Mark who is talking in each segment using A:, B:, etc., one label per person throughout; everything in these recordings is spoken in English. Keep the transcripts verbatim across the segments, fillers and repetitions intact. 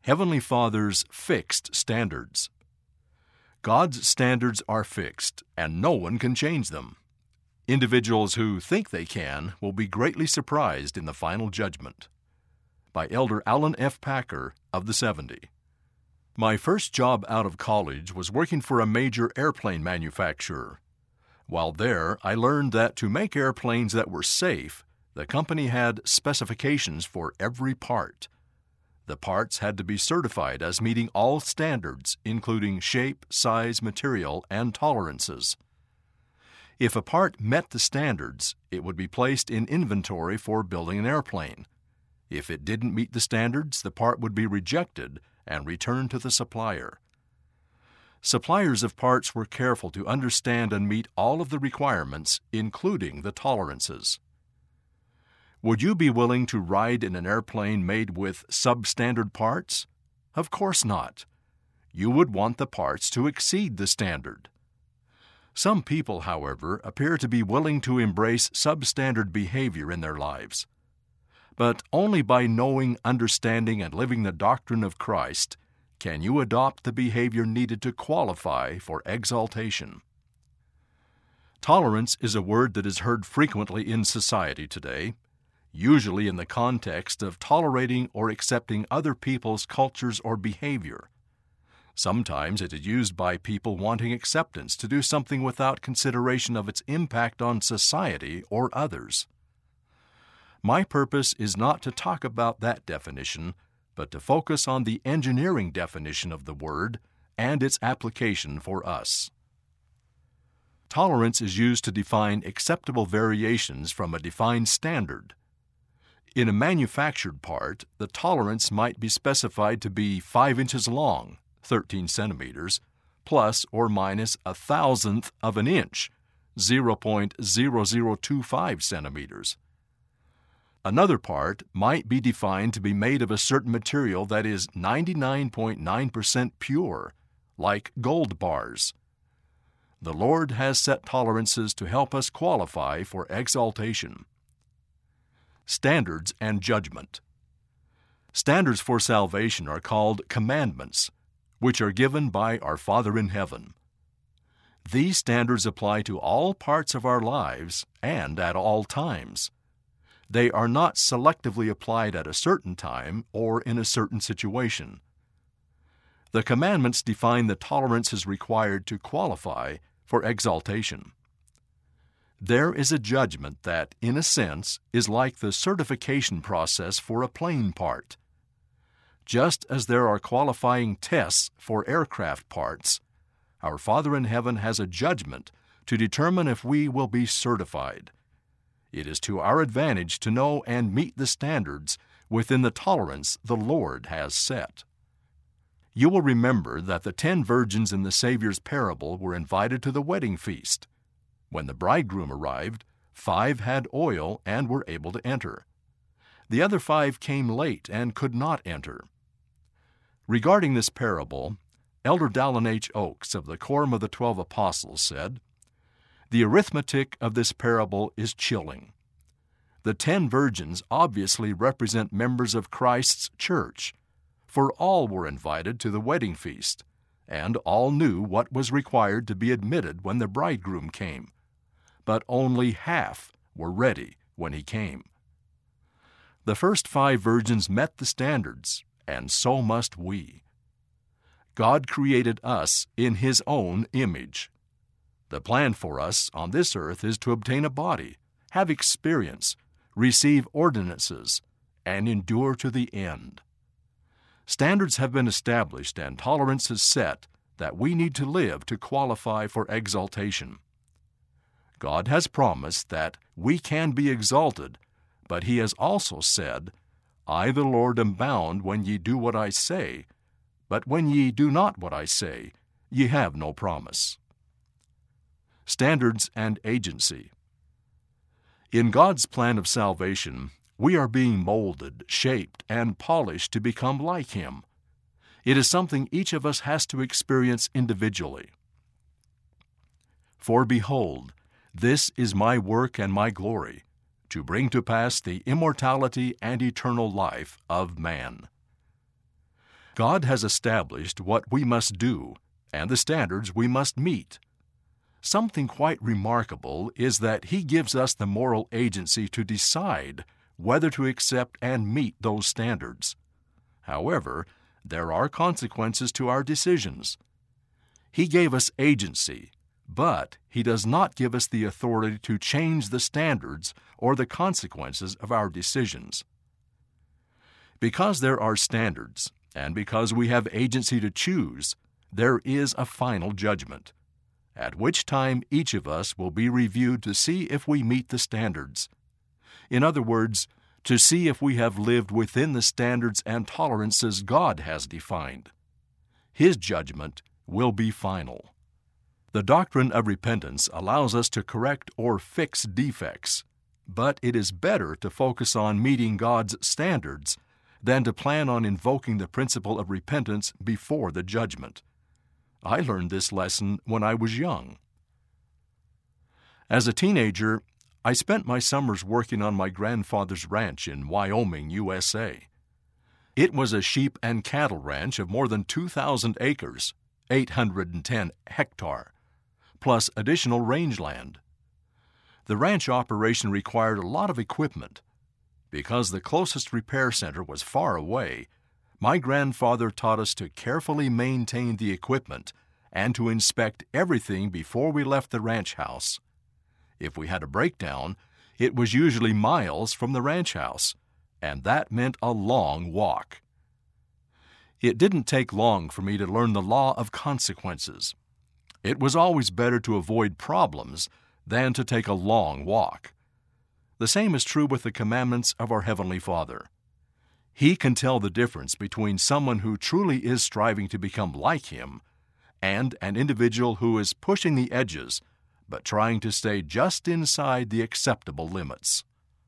A: Heavenly Father's fixed standards. God's standards are fixed, and no one can change them. Individuals who think they can will be greatly surprised in the final judgment. By Elder Allen F. Packer of the seventy. My first job out of college was working for a major airplane manufacturer. While there, I learned that to make airplanes that were safe, the company had specifications for every part. The parts had to be certified as meeting all standards, including shape, size, material, and tolerances. If a part met the standards, it would be placed in inventory for building an airplane. If it didn't meet the standards, the part would be rejected and returned to the supplier. Suppliers of parts were careful to understand and meet all of the requirements, including the tolerances. Would you be willing to ride in an airplane made with substandard parts? Of course not. You would want the parts to exceed the standard. Some people, however, appear to be willing to embrace substandard behavior in their lives. But only by knowing, understanding, and living the doctrine of Christ can you adopt the behavior needed to qualify for exaltation. Tolerance is a word that is heard frequently in society today, usually in the context of tolerating or accepting other people's cultures or behavior. Sometimes it is used by people wanting acceptance to do something without consideration of its impact on society or others. My purpose is not to talk about that definition, but to focus on the engineering definition of the word and its application for us. Tolerance is used to define acceptable variations from a defined standard. In a manufactured part, the tolerance might be specified to be five inches long, thirteen centimeters, plus or minus a thousandth of an inch, zero point zero zero two five centimeters. Another part might be defined to be made of a certain material that is ninety-nine point nine percent pure, like gold bars. The Lord has set tolerances to help us qualify for exaltation. Standards and judgment. Standards for salvation are called commandments, which are given by our Father in heaven. These standards apply to all parts of our lives and at all times. They are not selectively applied at a certain time or in a certain situation. The commandments define the tolerances required to qualify for exaltation. There is a judgment that, in a sense, is like the certification process for a plane part. Just as there are qualifying tests for aircraft parts, our Father in heaven has a judgment to determine if we will be certified. It is to our advantage to know and meet the standards within the tolerance the Lord has set. You will remember that the ten virgins in the Savior's parable were invited to the wedding feast. When the bridegroom arrived, five had oil and were able to enter. The other five came late and could not enter. Regarding this parable, Elder Dallin H. Oaks of the Quorum of the Twelve Apostles said, "The arithmetic of this parable is chilling. The ten virgins obviously represent members of Christ's church, for all were invited to the wedding feast, and all knew what was required to be admitted when the bridegroom came. But only half were ready when he came. The first five virgins met the standards, and so must we. God created us in His own image. The plan for us on this earth is to obtain a body, have experience, receive ordinances, and endure to the end. Standards have been established and tolerances set that we need to live to qualify for exaltation. God has promised that we can be exalted, but He has also said, "I the Lord am bound when ye do what I say, but when ye do not what I say, ye have no promise." Standards and agency. In God's plan of salvation, we are being molded, shaped, and polished to become like Him. It is something each of us has to experience individually. "For behold, this is my work and my glory, to bring to pass the immortality and eternal life of man." God has established what we must do and the standards we must meet. Something quite remarkable is that He gives us the moral agency to decide whether to accept and meet those standards. However, there are consequences to our decisions. He gave us agency, but He does not give us the authority to change the standards or the consequences of our decisions. Because there are standards, and because we have agency to choose, there is a final judgment, at which time each of us will be reviewed to see if we meet the standards. In other words, to see if we have lived within the standards and tolerances God has defined. His judgment will be final. The doctrine of repentance allows us to correct or fix defects, but it is better to focus on meeting God's standards than to plan on invoking the principle of repentance before the judgment. I learned this lesson when I was young. As a teenager, I spent my summers working on my grandfather's ranch in Wyoming, U S A. It was a sheep and cattle ranch of more than two thousand acres, eight hundred ten hectare, plus additional rangeland. The ranch operation required a lot of equipment. Because the closest repair center was far away, my grandfather taught us to carefully maintain the equipment and to inspect everything before we left the ranch house. If we had a breakdown, it was usually miles from the ranch house, and that meant a long walk. It didn't take long for me to learn the law of consequences. It was always better to avoid problems than to take a long walk. The same is true with the commandments of our Heavenly Father. He can tell the difference between someone who truly is striving to become like Him and an individual who is pushing the edges but trying to stay just inside the acceptable limits.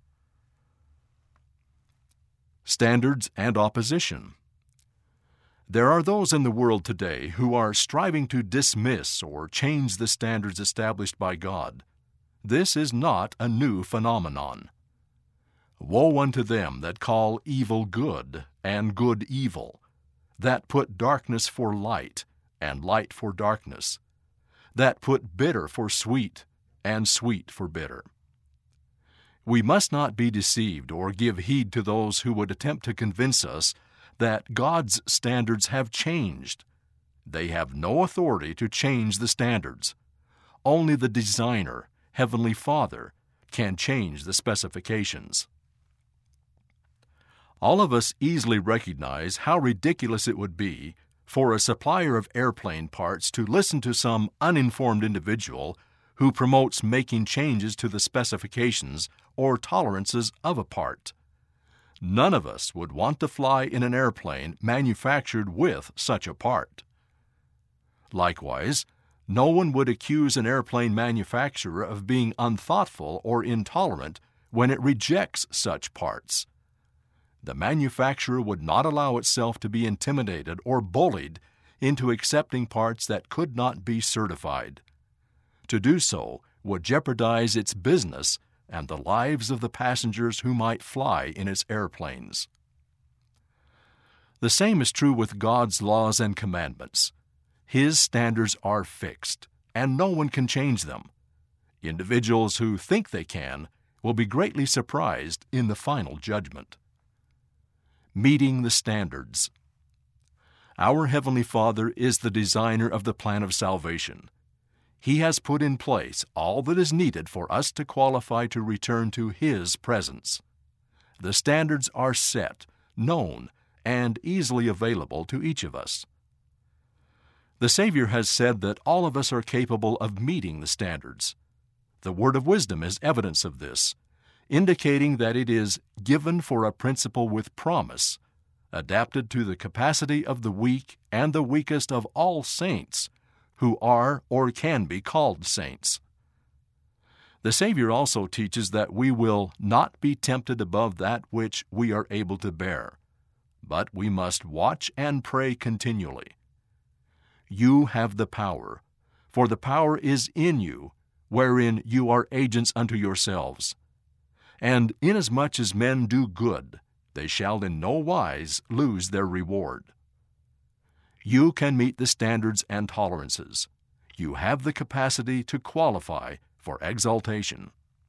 A: Standards and opposition. There are those in the world today who are striving to dismiss or change the standards established by God. This is not a new phenomenon. Woe unto them that call evil good and good evil, that put darkness for light and light for darkness, that put bitter for sweet, and sweet for bitter. We must not be deceived or give heed to those who would attempt to convince us that God's standards have changed. They have no authority to change the standards. Only the designer, Heavenly Father, can change the specifications. All of us easily recognize how ridiculous it would be for a supplier of airplane parts to listen to some uninformed individual who promotes making changes to the specifications or tolerances of a part. None of us would want to fly in an airplane manufactured with such a part. Likewise, no one would accuse an airplane manufacturer of being unthoughtful or intolerant when it rejects such parts. The manufacturer would not allow itself to be intimidated or bullied into accepting parts that could not be certified. To do so would jeopardize its business and the lives of the passengers who might fly in its airplanes. The same is true with God's laws and commandments. His standards are fixed, and no one can change them. Individuals who think they can will be greatly surprised in the final judgment. Meeting the standards. Our Heavenly Father is the designer of the plan of salvation. He has put in place all that is needed for us to qualify to return to His presence. The standards are set, known, and easily available to each of us. The Savior has said that all of us are capable of meeting the standards. The word of wisdom is evidence of this, indicating that it is given for a principle with promise, adapted to the capacity of the weak and the weakest of all saints, who are or can be called saints. The Savior also teaches that we will not be tempted above that which we are able to bear, but we must watch and pray continually. You have the power, for the power is in you, wherein you are agents unto yourselves. And inasmuch as men do good, they shall in no wise lose their reward. You can meet the standards and tolerances. You have the capacity to qualify for exaltation.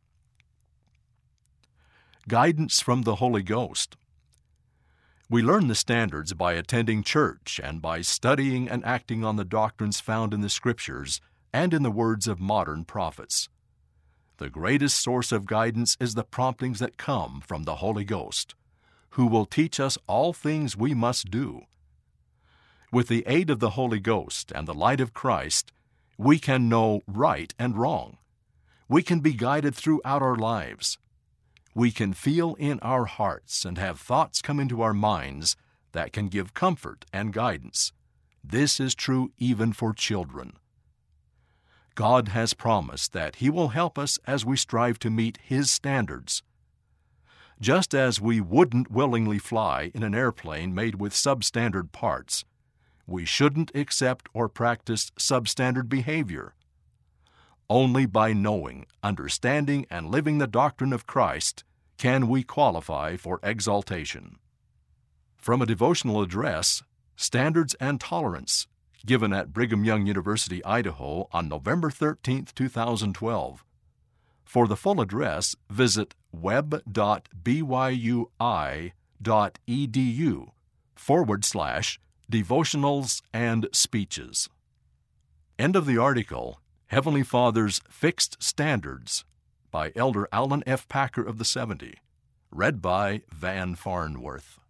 A: Guidance from the Holy Ghost. We learn the standards by attending church and by studying and acting on the doctrines found in the Scriptures and in the words of modern prophets. The greatest source of guidance is the promptings that come from the Holy Ghost, who will teach us all things we must do. With the aid of the Holy Ghost and the light of Christ, we can know right and wrong. We can be guided throughout our lives. We can feel in our hearts and have thoughts come into our minds that can give comfort and guidance. This is true even for children. God has promised that He will help us as we strive to meet His standards. Just as we wouldn't willingly fly in an airplane made with substandard parts, we shouldn't accept or practice substandard behavior. Only by knowing, understanding, and living the doctrine of Christ can we qualify for exaltation. From a devotional address, Standards and Tolerance, given at Brigham Young University, Idaho, on November thirteenth, two thousand twelve. For the full address, visit web.byui.edu forward slash devotionals and speeches. End of the article, Heavenly Father's Fixed Standards, by Elder Allen F. Packer of the seventy. Read by Van Farnworth.